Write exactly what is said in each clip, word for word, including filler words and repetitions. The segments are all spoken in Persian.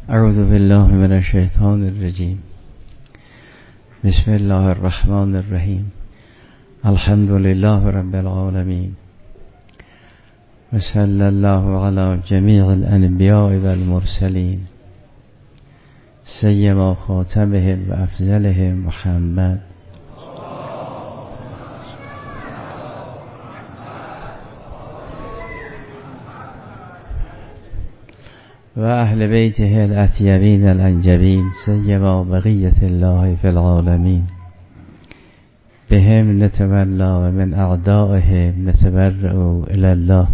اعوذ بالله من الشیطان الرجیم. بسم الله الرحمن الرحیم. الحمد لله رب العالمین و صلی الله علی جمیع الانبیاء و المرسلین سیما خاتمهم و افضلهم محمد و اهل بیته الاطیبین الانجبین سیما بقیت الله فی العالمین بهم نتولا و من اعدائهم نتبرأ الی الله.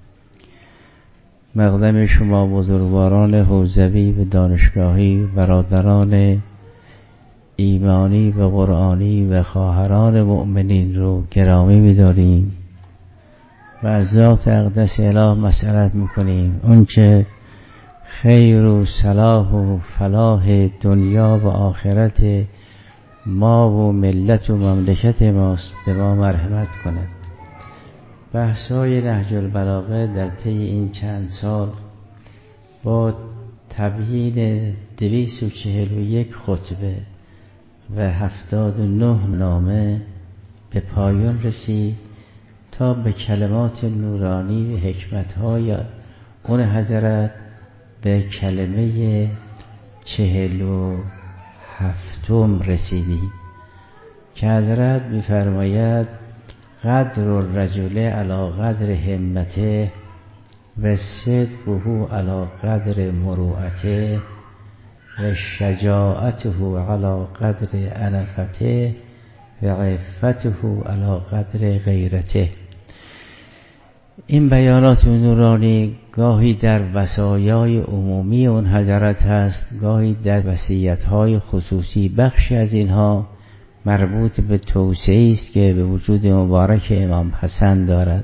مقدم شما بزرگواران حوزوی و دانشگاهی، برادران ایمانی و قرآنی و خواهران مؤمنین رو گرامی می‌داریم و از ذات اقدس اله مسئلت می‌کنیم اونچه خیر و صلاح و فلاح دنیا و آخرت ما و ملت و مملکت ماست، به ما مرحمت کند. بحث‌های نهج البلاغه در طی این چند سال با تبیین دویست و چهل و یک خطبه و هفتاد و نه نامه به پایان رسید تا به کلمات نورانی و حکمت‌های اون حضرت به کلمه چهل و هفتم رسیدی که حضرت می‌فرماید قدر الرجل علی قدر همته و صدقه علی قدر مروءته و شجاعته علی قدر انفته و عفته علی قدر غیرته. این بیانات نورانی گاهی در وصایای عمومی اون حضرت هست، گاهی در وصیت‌های خصوصی. بخشی از اینها مربوط به توصیه‌ای است که به وجود مبارک امام حسن دارد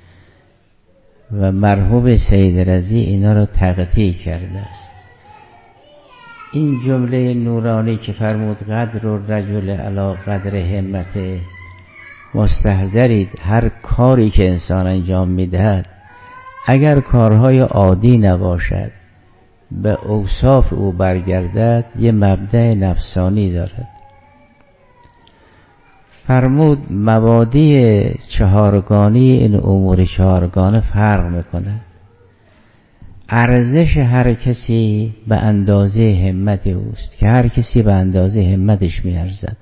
و مرحوم سید رضی اینا را تقطیع کرده است. این جمله نورانی که فرمود قدر الرجل علی قدر همته، مستحضرید هر کاری که انسان انجام میدهد اگر کارهای عادی نباشد به اوصاف او برگردد یه مبدأ نفسانی دارد. فرمود مبادی چهارگانی این امور چهارگانه فرق میکنه. ارزش هر کسی به اندازه همت اوست که هر کسی به اندازه همتش میارزد.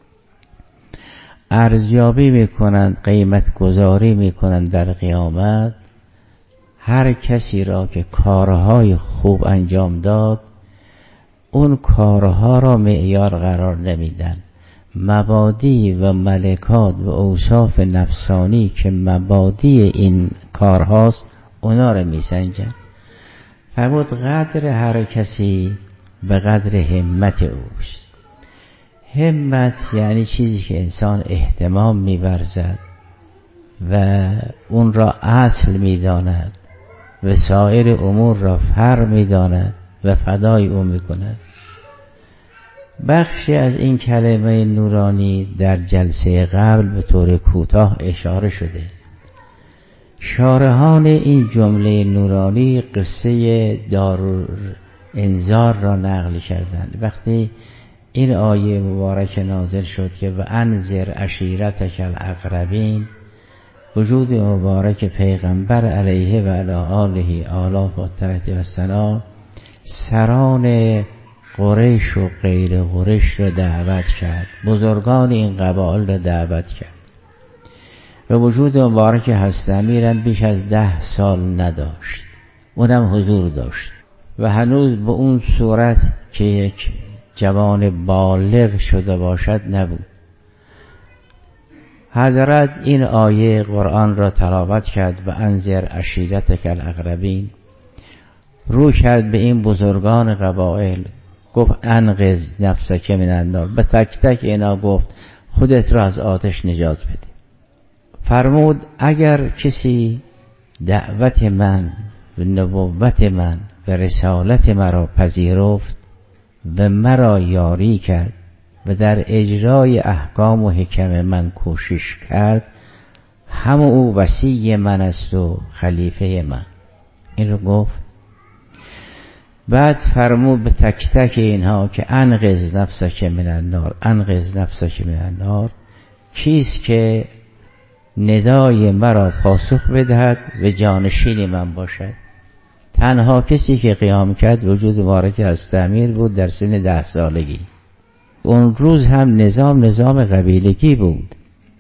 ارزیابی میکنند، قیمت گذاری میکنند در قیامت هر کسی را که کارهای خوب انجام داد. اون کارها را معیار قرار نمیدن. مبادی و ملکات و اوصاف نفسانی که مبادی این کارهاست اونا را میسنجن. فرمود قدر هر کسی به قدر همت اوست. همت یعنی چیزی که انسان اهتمام می‌ورزد و اون را اصل می‌داند و سایر امور را فرع می‌داند و فدای او می‌کند. بخشی از این کلمه نورانی در جلسه قبل به طور کوتاه اشاره شده. شارحان این جمله نورانی قصه دارالانذار را نقل کردند. وقتی این آیه مبارک نازل شد که و انذر عشیرتک الاقربین، وجود مبارک پیغمبر علیه و علی آله آلاف و طهرت و سلام سران قریش و غیر قریش را دعوت کرد، بزرگان این قبایل را دعوت کرد و وجود مبارک حضرت امیرم بیش از ده سال نداشت، اونم حضور داشت و هنوز به اون صورت که یک جوان بالغ شده باشد نبود. حضرت این آیه قرآن را تلاوت کرد و انذر عشیرتک الاقربین، رو کرد به این بزرگان قبایل، گفت انقذ نفسک من النار، به تک تک اینا گفت خودت را از آتش نجات بده. فرمود اگر کسی دعوت من و نبوت من و رسالت مرا پذیرفت و مرا یاری کرد و در اجرای احکام و حکم من کوشش کرد، هم او وصی من است و خلیفه من. این رو گفت. بعد فرمود به تک تک اینها که انقذ نفسک من النار، انقذ نفسک من النار، کیست که ندای مرا پاسخ بدهد و جانشین من باشد. تنها کسی که قیام کرد وجود مبارک از تعمیر بود در سن ده سالگی. اون روز هم نظام نظام قبیلگی بود.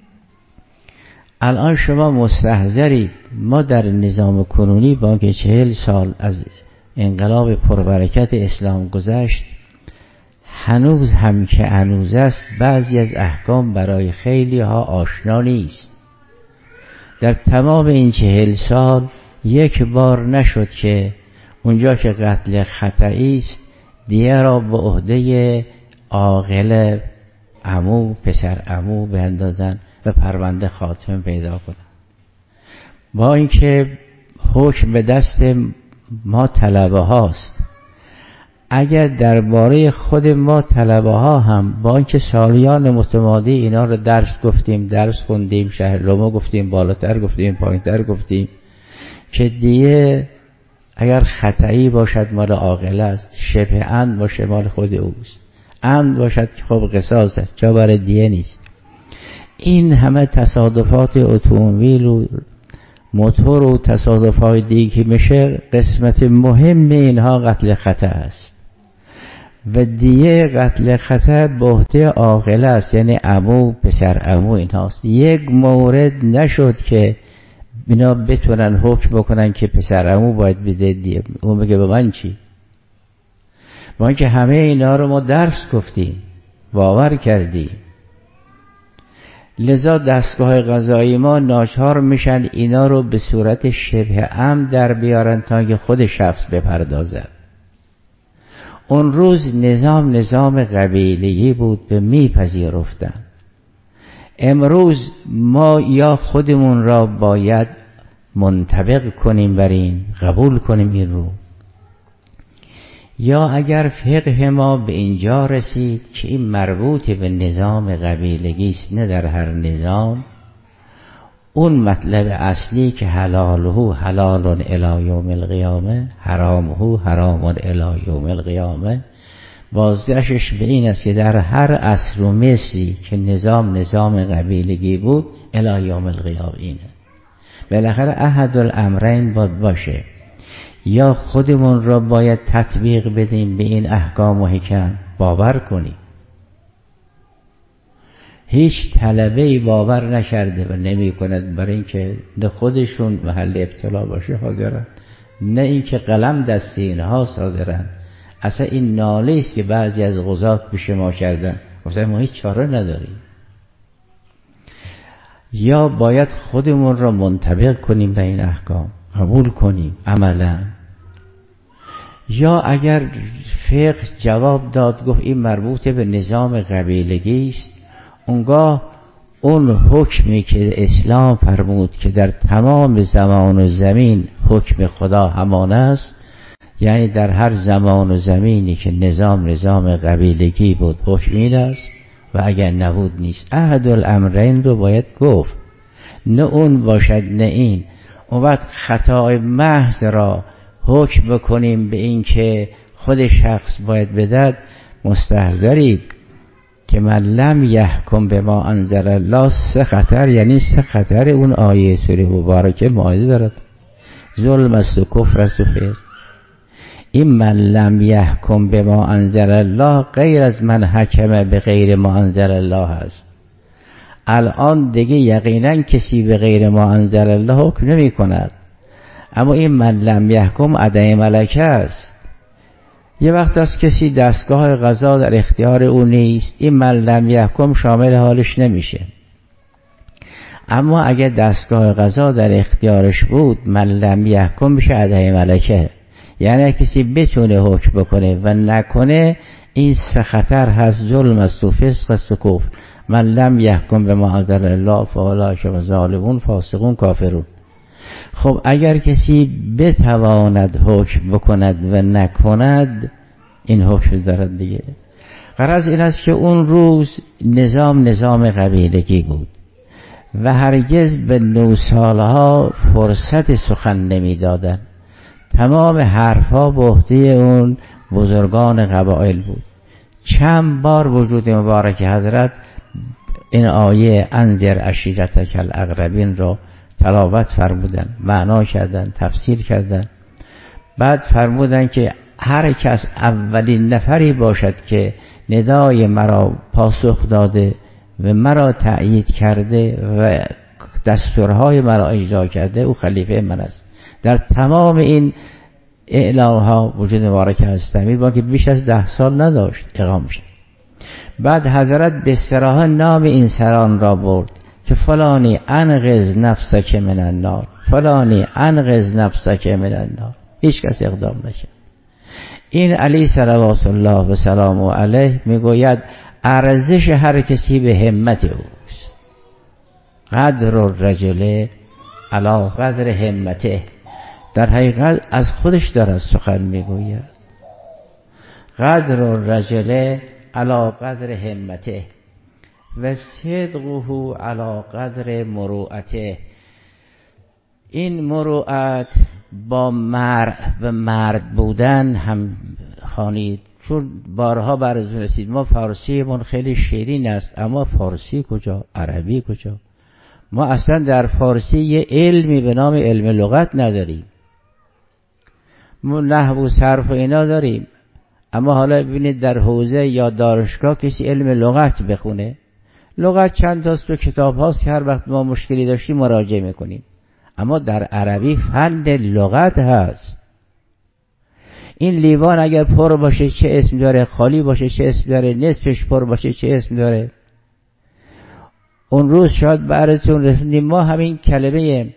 الان شما مستحضرید ما در نظام کنونی با که چهل سال از انقلاب پربرکت اسلام گذشت، هنوز هم که هنوز است بعضی از احکام برای خیلی ها آشنا نیست. در تمام این چهل سال یک بار نشد که اونجا که قتل خطئی است دیه را به عهده عاقل عمو پسر عمو بندازن و پرونده خاتمه پیدا کنن. با اینکه حکم به دست ما طلبه هاست، اگر درباره خود ما طلبه ها هم با اینکه سالیان متمادی اینا رو درس گفتیم، درس خوندیم، شهر لومو گفتیم، بالاتر گفتیم، پایینتر گفتیم که دیگه اگر خطایی باشد مال عاقل است، شبه عمد باشه مال خود اوست، عمد باشد که خب قصاص است، جا برای دیه نیست. این همه تصادفات اتومبیل و موتور و تصادفات دیگه که میشه، قسمت مهم اینها قتل خطا است و دیه قتل خطا به عهده عاقل است، یعنی عمو پسر عمو اینهاست. یک مورد نشد که اینا بتونن حکم بکنن که پسر عمو باید بده دیه، اون بگه به من چی؟ با اینکه همه اینا رو ما درس گفتیم، باور کردیم. لذا دستگاه قضایی ما ناچار میشن اینا رو به صورت شبه عمد در بیارن تا که خود شخص بپردازد. اون روز نظام نظام قبیله‌ای بود، به میپذیرفتن. امروز ما یا خودمون را باید منطبق کنیم بر این، قبول کنیم این رو، یا اگر فقه ما به اینجا رسید که این مربوط به نظام قبیلگی است، نه در هر نظام، اون مطلب اصلی که حلاله حلال الی یوم القیامه، حرامه حرام الی یوم القیامه، بازگشتش به این است که در هر عصر و مصری که نظام نظام قبیلگی بود الی یوم القیامه اینه. بالاخره احد الامرین باید باشه، یا خودمون را باید تطبیق بدیم به این احکام و حکم، باور کنیم. هیچ طلبه‌ای باور نکرده و نمی کند برای اینکه نه خودشون محل ابتلا باشه حاضرن، نه اینکه قلم دست اینها حاضرن. اصلا این ناله است که بعضی از قضات پیش ما کردن، گفتن ما هیچ چاره نداریم. یا باید خودمون را منطبق کنیم به این احکام، قبول کنیم عملا، یا اگر فقه جواب داد گفت این مربوط به نظام قبیلگی است، اونگاه اون حکمی که اسلام فرمود که در تمام زمان و زمین حکم خدا همان است، یعنی در هر زمان و زمینی که نظام نظام قبیلگی بود حکم این است و اگر نبود نیست. احد الامرین رو باید گفت، نه اون باشد نه این. اون وقت خطای محض را حکم بکنیم به این که خود شخص باید بدهد، مستحضرید که من لم یحکم به ما انزل الله، سه خطر، یعنی سه خطر اون آیه سوره مبارکه مائده دارد. ظلم است و کفر است و فسق. این من لم یحکم به ما انزل الله غیر از من حکم به غیر ما انزل الله است. الان دیگه یقینا کسی به غیر ما انزل الله حکم نمی کند، اما این من لم یحکم ادای ملکه است. یه وقت است کسی دستگاه قضا در اختیار او نیست، این من لم یحکم شامل حالش نمیشه. اما اگه دستگاه قضا در اختیارش بود، من لم یحکم میشه ادای ملکه، یعنی کسی بتونه حکم بکنه و نکنه. این سه خطر هست، ظلم است و فسق است و کفر. من لم یحکم به ما انزل الله فاولئک هم ظالمون فاسقون کافرون. خب اگر کسی بتواند حکم بکند و نکند، این حکم دارد دیگه. غرض این است که اون روز نظام نظام قبیلگی بود و هرگز به نوسالها فرصت سخن نمی دادن. تمام حرفها به عهده اون بزرگان قبایل بود. چند بار وجود مبارک حضرت این آیه انذر عشیرتک الاقربین را تلاوت فرمودن، معنا کردن، تفسیر کردن. بعد فرمودن که هر کس اولین نفری باشد که ندای مرا پاسخ داده و مرا تأیید کرده و دستورهای مرا اجرا کرده او خلیفه من است. در تمام این اعلامها وجود مبارک هستمی با که بیش از ده سال نداشت اقامه شد. بعد حضرت به صراحت نام این سران را برد که فلانی انقذ نفسک من النار، فلانی انقذ نفسک من النار. هیچ کس اقدام نشد. این علی صلوات الله و سلام علیه میگوید ارزش هر کسی به همت اوست. قدر الرجل علی قدر همته. در حقیقت از خودش دارد سخن میگوید. قدر الرجل علی قدر همته و صدقه علی قدر مروءته. این مروءت با مرد و مرد بودن هم خوانید، چون بارها براتون رسید ما فارسیمون خیلی شیرین است، اما فارسی کجا، عربی کجا؟ ما اصلا در فارسی یه علمی به نام علم لغت نداریم. ما نحو و صرف و اینا داریم، اما حالا ببینید در حوزه یا دانشگاه کسی علم لغت بخونه، لغت چند تاست تو کتاب هاست که هر وقت ما مشکلی داشتیم مراجعه میکنیم، اما در عربی فن لغت هست. این لیوان اگر پر باشه چه اسم داره، خالی باشه چه اسم داره، نصفش پر باشه چه اسم داره. اون روز شاید براتون رسوندیم ما همین کلمه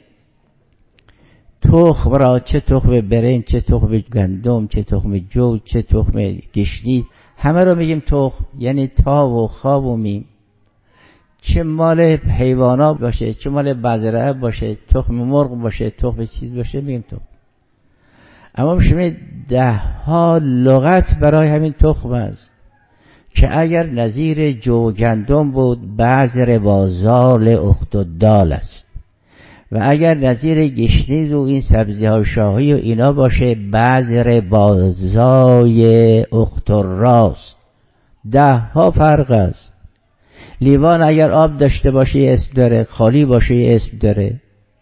تخم را، چه تخم برنج، چه تخم گندم، چه تخم جو، چه تخم گشنیز، همه رو میگیم تخم، یعنی تا و خواب و میم. چه مال حیوانات باشه، چه مال بزرعه باشه، تخم مرغ باشه، تخم چیز باشه، میگیم تخم. اما شما ده ها لغت برای همین تخم است که اگر نظیر جو گندم بود بذر با زال اخت و دال است، و اگر نظیر گشنیز و این سبزی های شاهی و اینا باشه بذر با زای اخت و راست. ده ها فرق است. لیوان اگر آب داشته باشه یه اسم داره، خالی باشه یه اسم داره.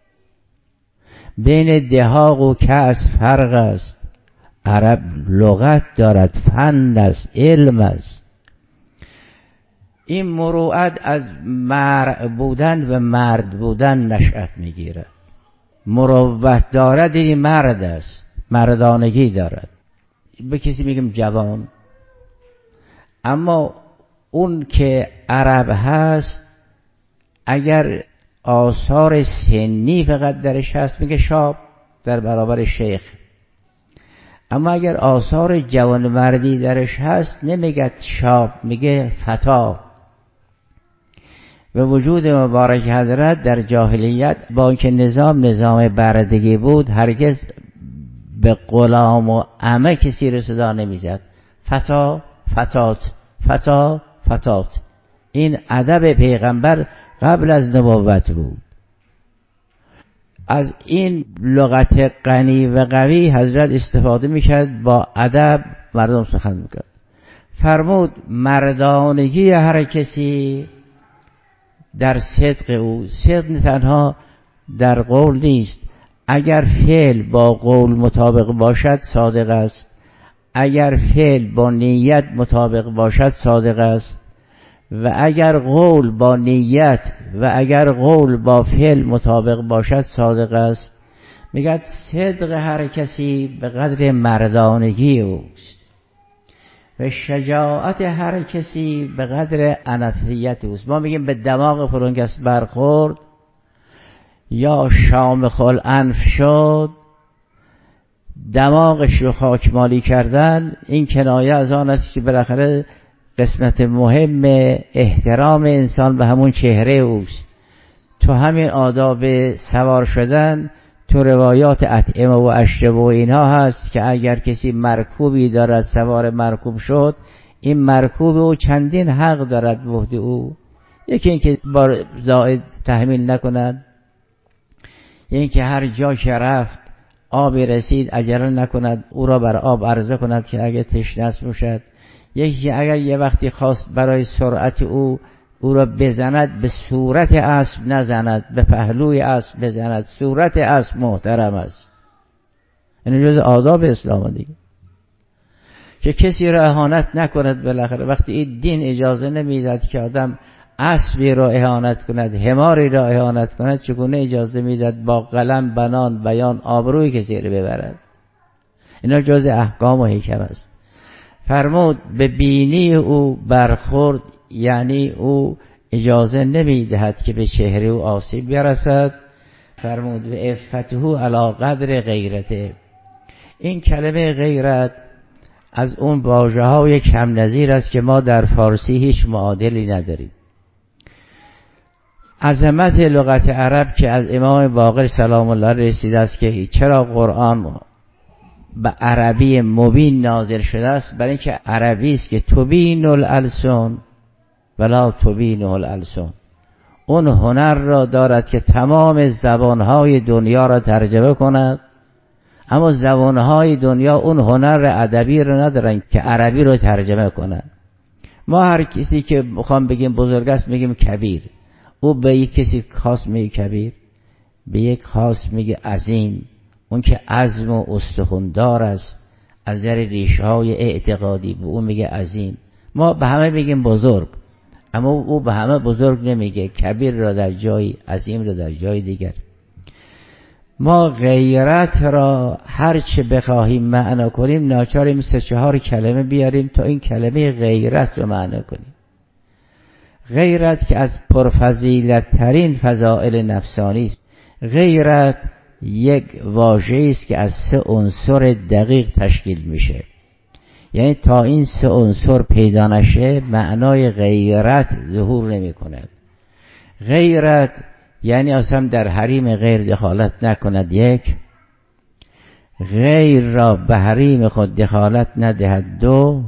بین دهاق و کأس فرق است. عرب لغت دارد، فن است، علم است. این مروءت از مرء بودن و مرد بودن نشأت میگیرد. مروت دارد این مرد است، مردانگی دارد. به کسی میگم جوان، اما اون که عرب هست اگر آثار سنی فقط درش هست میگه شاب در برابر شیخ، اما اگر آثار جوانمردی درش هست نمیگه شاب، میگه فتا. و وجود مبارک حضرت در جاهلیت با اینکه نظام نظام بردگی بود هرگز به غلام و عمه کسی رو صدا نمیزد. فتا فتات، فتا فتات. این ادب پیغمبر قبل از نبوت بود. از این لغت غنی و قوی حضرت استفاده میکرد، با ادب مردم سخن میکرد. فرمود مردانگی هر کسی در صدق او. صدق تنها در قول نیست، اگر فعل با قول مطابق باشد صادق است، اگر فعل با نیت مطابق باشد صادق است، و اگر قول با نیت و اگر قول با فعل مطابق باشد صادق است. میگه صدق هر کسی به قدر مردانگی اوست و شجاعت هر کسی به قدر انفیت اوست. ما میگیم به دماغ فلان کس برخورد یا شامخ الانف شد، دماغش رو خاکمالی کردن، این کنایه از آن است که بالاخره قسمت مهم احترام انسان به همون چهره اوست. تو همین آداب سوار شدن تو روایات اطعمه و اشربه و اینها هست که اگر کسی مرکوبی دارد سوار مرکوب شد، این مرکوب او چندین حق دارد به عهده او. یکی اینکه بار زائد تحمیل نکند، اینکه هر جا که رفت آبی رسید عجله نکند او را بر آب عرضه کند که اگه تشنه است باشد. یکی اگر یه وقتی خواست برای سرعت او او را بزند، به صورت اسب نزند، به پهلوی اسب بزند. صورت اسب محترم است، این جز آداب اسلام دیگه، که کسی را اهانت نکند. بالاخره وقتی این دین اجازه نمیداد که آدم اسبی را اهانت کند، حماری را اهانت کند، چگونه اجازه میداد با قلم بنان بیان آبروی کسی را ببرد؟ اینا جز احکام و حکم است. فرمود به بینی او برخورد، یعنی او اجازه نمیدهد که به چهره او آسیب برسد. فرمود و عفته علی قدر غیرته. این کلمه غیرت از اون واژه های کم نظیر است که ما در فارسی هیچ معادلی نداریم. عظمت لغت عرب که از امام باقر سلام الله رسیده است که چرا قرآن به عربی مبین نازل شده است؟ برای اینکه عربی است که تبین الالسن ولا تبین الالسن، اون هنر را دارد که تمام زبانهای دنیا را ترجمه کند، اما زبانهای دنیا اون هنر ادبی را ندارن که عربی را ترجمه کنند. ما هر کسی که میخوام بگیم بزرگ است میگیم کبیر، او به یک کسی خاص میگه کبیر، به یک خاص میگه عظیم، اون که عزم و استخوندار است از در ریشه های اعتقادی به اون میگه عظیم. ما به همه میگیم بزرگ، اما او به همه بزرگ نمیگه، کبیر را در جای، عظیم را در جای دیگر. ما غیرت را هر چه بخواهیم معنا کنیم ناچاریم سه چهار کلمه بیاریم تا این کلمه غیرت رو معنا کنیم. غیرت که از پرفضیلت ترین فضائل نفسانی است. غیرت یک واژه است که از سه عنصر دقیق تشکیل میشه، یعنی تا این سه عنصر پیدا نشه معنای غیرت ظهور نمی کند. غیرت یعنی اصلا در حریم غیر دخالت نکند، یک، غیر را به حریم خود دخالت ندهد، دو،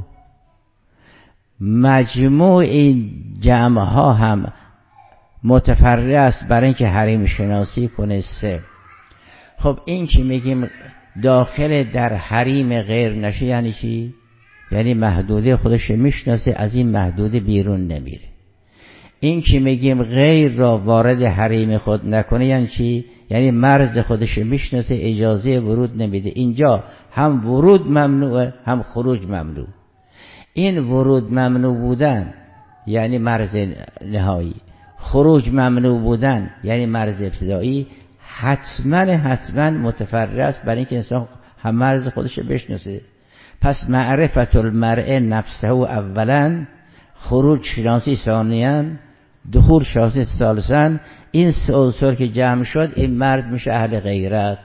مجموع این جمع ها هم متفرع است برای اینکه حریم شناسی کنه، سه. خب این که میگیم داخل در حریم غیر نشه یعنی چی؟ یعنی محدوده خودش میشناسه، از این محدوده بیرون نمیره. این که میگیم غیر را وارد حریم خود نکنه یعنی چی؟ یعنی مرز خودش میشناسه، اجازه ورود نمیده. اینجا هم ورود ممنوعه هم خروج ممنوع. این ورود ممنوع بودن یعنی مرز نهایی، خروج ممنوع بودن یعنی مرز ابتدایی، حتما حتما متفرع است برای اینکه انسان هم مرز خودش بشناسه. پس معرفت المرء نفسه اولا، خروج شناسی ثانیاً، دخول شناسی ثالثاً. این سه عنصر که جمع شد این مرد میشه اهل غیرت.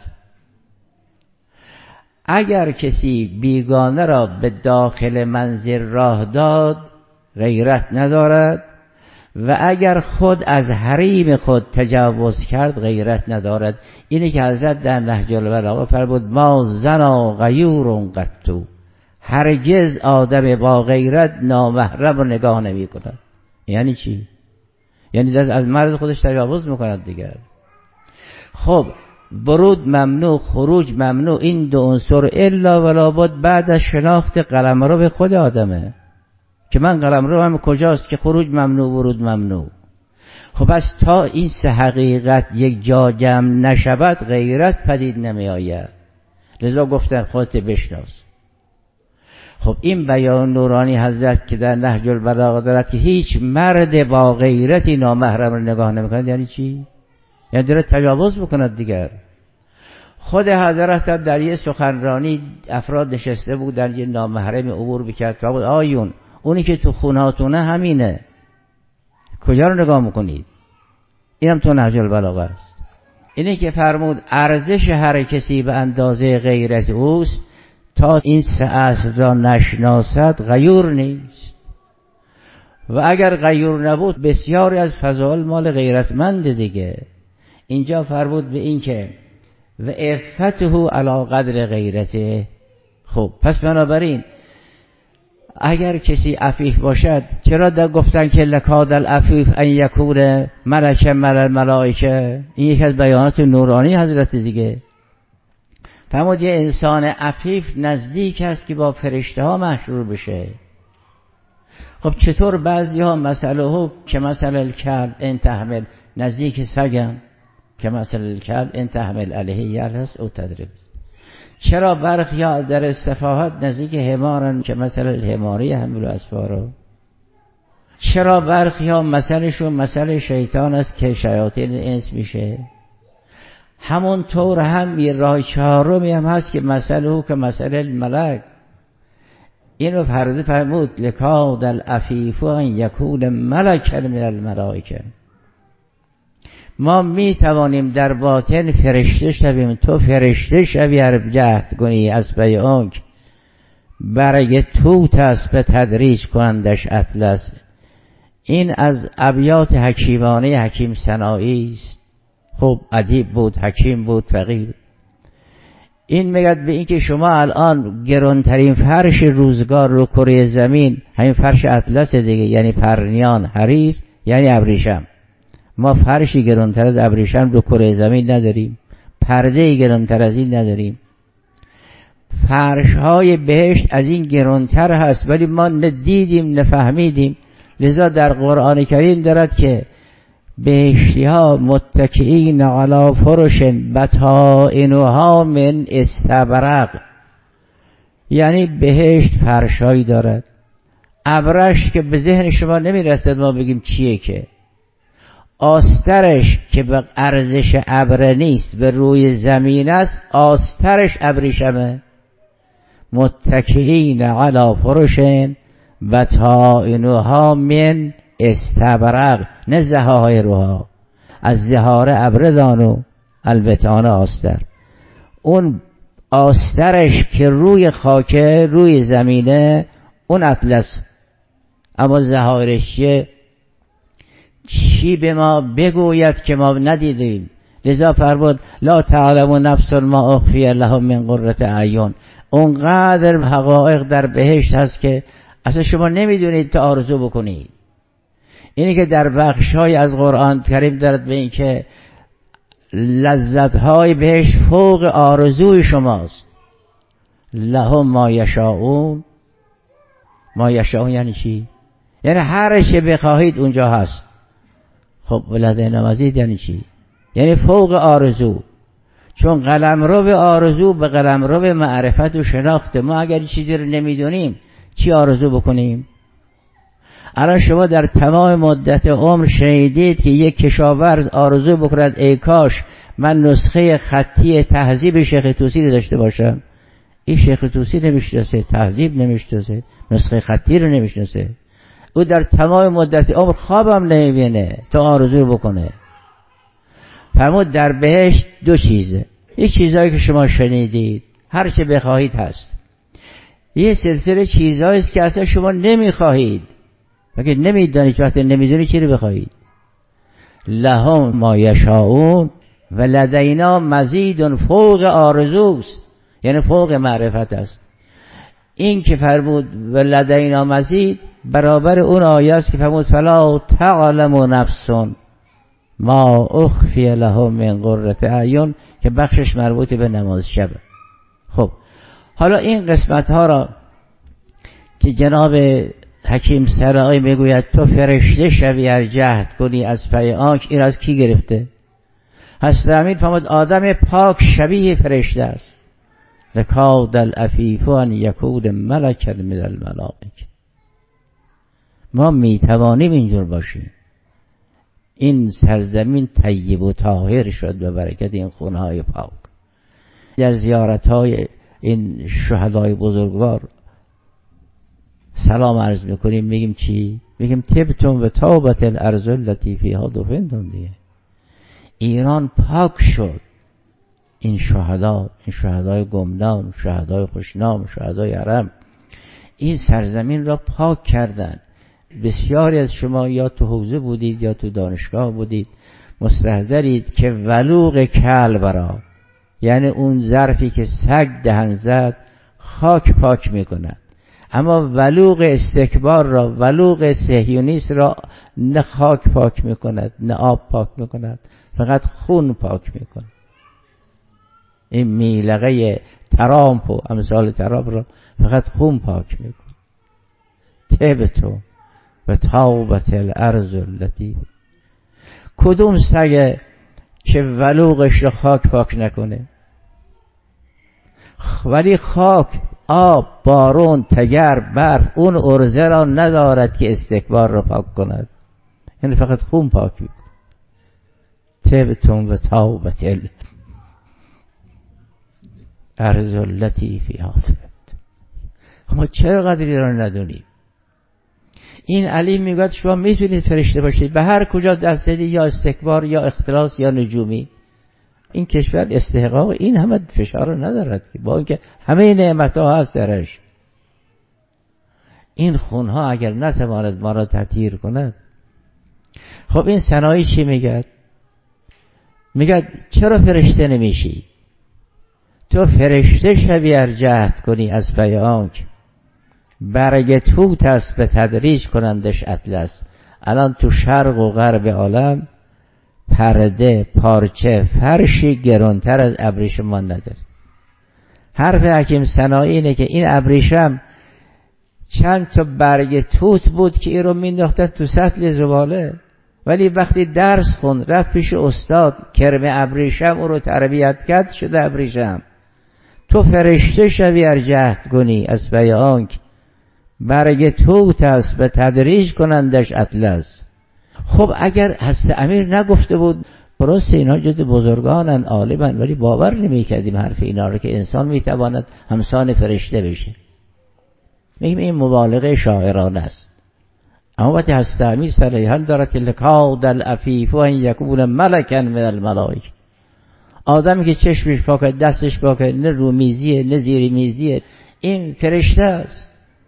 اگر کسی بیگانه را به داخل منزل راه داد غیرت ندارد، و اگر خود از حریم خود تجاوز کرد غیرت ندارد. اینه که حضرت در نهج البلاغه فرمود ما زنا غیور قطو، هرگز آدم با غیرت نامحرم رو نگاه نمی کند. یعنی چی؟ یعنی در از مرز خودش تجاوز میکند دیگر. خب ورود ممنوع، خروج ممنوع، این دو عنصر الا ولا بد بعد از شناخت قلمرو به خود آدمه که من قلمرو هم کجاست که خروج ممنوع ورود ممنوع. خب پس تا این سه حقیقت یک جا جمع نشود غیرت پدید نمی آید. لذا گفتن خودت بشناس. خب این بیان نورانی حضرت که در نهج البلاغه دارد که هیچ مرد با غیرتی نامحرم رو نگاه نمی کند یعنی چی؟ یعنی داره تجاوز بکند دیگر. خود حضرت در یه سخنرانی افراد نشسته بود، در یه نامحرم عبور بکرد و بود آیون اونی که تو خونهاتونه همینه، کجا رو نگاه میکنید؟ اینم تو نهج البلاغه است. اینه که فرمود ارزش هر کسی به اندازه غیرت اوست، تا این سه اصل را نشناسد غیور نیست. و اگر غیور نبود بسیاری از فضائل مال غیرتمند دیگه. اینجا فرمود به این که و عفته علی قدر غیرته. خب پس بنابراین اگر کسی عفیف باشد، چرا در گفتن که لکاد العفیف ان یکون ملک مل الملائکه؟ این یک از بیانات نورانی حضرت دیگه. فرمود یه انسان عفیف نزدیک است که با فرشته ها محشور بشه. خب چطور بعضی ها مسئله ها که مثلا الکلب ان تحمل، نزدیک سگم که مثلا الکلب ان تحمل علیه یلهث او تدرب. چرا برخی ها در سفاهت نزدیک حمارن که مثلا الحماری حمل اسفارا؟ چرا برخی ها مثلشون مثل شیطان است که شیاطین انس میشه؟ همون طور هم یه راه چهارمی هم هست که مثله که مثل الملک. اینو فرض فرمود لکاد العفیف ان یکون ملکا من الملائکه. ما می توانیم در باطن فرشته شویم. تو فرشته شوی هر جهد کنی از پی آنک برگ توت است به تدریج کنندش اطلس. این از ابیات حکیمانه حکیم سنایی است. خب ادیب بود، حکیم بود، فقیه. این میگد به این که شما الان گرانترین فرش روزگار رو کره زمین همین فرش اطلس دیگه، یعنی پرنیان، حریر، یعنی ابریشم. ما فرشی گرانتر از ابریشم رو کره زمین نداریم، پرده گرانتر از این نداریم. فرش های بهشت از این گرانتر هست ولی ما ندیدیم نفهمیدیم. لذا در قرآن کریم دارد که بهشتی ها متکئین علی فرش بطائنها من استبرق، یعنی بهشت فرشایی دارد. ابرش که به ذهن شما نمیرسد ما بگیم چیه، که آسترش که به ارزش ابر نیست به روی زمین است، آسترش ابریشمه. متکئین علی فرش بطائنها من استبرق، نه زهاهای روها، از زهاره ابردان و البتان آستر. اون آسترش که روی خاکه روی زمینه اون اطلس، اما زهارش چیه؟ چی به ما بگوید که ما ندیدیم. لذا فرمود لا تعلم نفس ما اخفی لهم من قرة اعین. اونقدر حقایق در بهشت هست که اصلا شما نمیدونید تا آرزو بکنید. اینی که در بخشای از قرآن کریم دارد به این که لذتهای بهشت فوق آرزوی شماست. لهم ما یشاءون. ما یشاءون یعنی چی؟ یعنی هر چه بخواهید اونجا هست. خب ولدینا مزید یعنی چی؟ یعنی فوق آرزو. چون قلمرو به آرزو به قلمرو به معرفت و شناخت. ما اگر چیزی رو نمیدونیم چی آرزو بکنیم؟ الان شما در تمام مدت عمر شنیدید که یک کشاورز آرزو بکند ای کاش من نسخه خطی تهذیب شیخ طوسی رو داشته باشم. این شیخ طوسی نمیشناسه، تهذیب نمیشناسه، نسخه خطی رو نمیشناسه. او در تمام مدت عمر خوابم نمیبینه تا آرزو بکنه. فرمود در بهشت دو چیزه. یک چیزایی که شما شنیدید هر چه بخواهید هست. یه سلسله چیزهایی است که اصلا شما نمیخواهید. اگه نمیدانید وقتی نمیدونید چی رو بخواهید. لهم ما یشاءون و لدینا مزید فوق آرزوست، یعنی فوق معرفت است. این که فرمود و لدینا مزید برابر اون آیه است که فرمود فلا تعلم نفس ما اخفی لهم من قرة اعین که بخشش مربوط به نماز شب. خب حالا این قسمت ها را که جناب حکیم سرایی میگوید تو فرشته شوی هر جهد کنی از پی آنک، این از کی گرفته؟ حضرت امین فرمود آدم پاک شبیه فرشته است. لکاد العفیف ان یکون ملکا من الملائکه. ما میتوانیم اینجور باشیم. این سرزمین طیب و طاهر شد به برکت این خونهای پاک. در زیارت های این شهدای بزرگوار سلام عرض میکنیم، میگیم چی؟ میگیم تبتم و تابت الارض التي فيها دفنتم دیگه. ایران پاک شد. این شهدا، این شهدای گمنام، شهدای خوشنام، شهدای حرم این سرزمین را پاک کردند. بسیاری از شما یا تو حوزه بودید یا تو دانشگاه بودید، مستحضرید که ولوغ کلب را، یعنی اون ظرفی که سگ دهن زد، خاک پاک میکند. اما ولوغ استکبار را، ولوغ صهیونیست را نه خاک پاک میکند نه آب پاک میکند، فقط خون پاک میکند. این میلقه ترامپ و امثال ترامپ را فقط خون پاک میکن. تبتو و تابت الارض التي، کدوم سگ که ولوغش را خاک پاک نکنه؟ ولی خاک، آب، بارون، تگر، برف اون ارزه را ندارد که استکبار را پاک کند، یعنی فقط خون پاک میکن. تبتم و تابت الارض التي فیها تبت. ما چقدر ایران ندونیم. این علی میگه شما میتونید فرشته باشید، به هر کجا دست بدید، یا استکبار یا اختلاس یا نجومی. این کشور استحقاق این همه فشار رو ندارد که، با اینکه همه نعمت‌ها هست درش. این خونها اگر نتواند ما را تطهیر کند. خب این سنایی چی میگه؟ میگه چرا فرشته نمیشی؟ تو فرشته شوی ار جهد کنی از پی آنک برگ توت است به تدریج کنندش اطلس. الان تو شرق و غرب عالم پرده، پارچه، فرشی گرانتر از ابریشم ما نداره. حرف حکیم سنایی اینه که این ابریشم چند تا برگ توت بود که این رو مینداختن تو سطل زباله، ولی وقتی درس خوند رفت پیش استاد کرم ابریشم او رو تربیت کرد، شده ابریشم. تو فرشته شوی ار جهد کنی از پی آنک برگ توت است به تدریج کنندش اطلس. خب اگر حضرت امیر نگفته بود، درست اینا جد بزرگانن عالمن، ولی باور نمی کردیم حرف اینا رو که انسان میتواند همسان فرشته بشه. میگیم این مبالغه شاعرانه است. اما وقتی حضرت امیر صریحا دارد که لکاد العفیف و ان یکون ملکا من الملائکه، آدمی که چشمش پاکه، دستش پاکه، نه رومیزیه نه زیر میزیه، این فرشته است.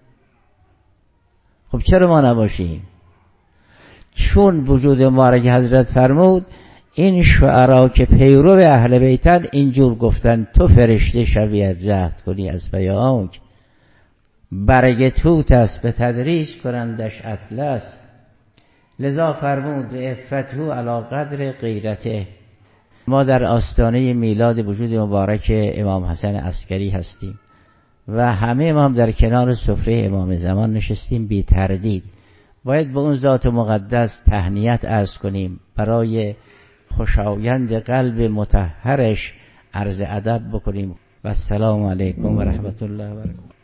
خب چرا ما نباشیم؟ چون وجود ما را که حضرت فرمود این شعرا که پیرو اهل بیتن اینجور گفتن تو فرشته شوی ار جهد کنی از پی آنک برگ توت است به تدریج کنندش اطلس. لذا فرمود به عفته علی قدر غیرته. ما در آستانه میلاد وجود مبارک امام حسن عسکری هستیم و همه ما هم در کنار سفره امام زمان نشستیم. بی تردید باید به اون ذات مقدس تهنیت عرض کنیم، برای خوشایند قلب مطهرش عرض ادب بکنیم. و السلام علیکم و رحمت الله و برکاته.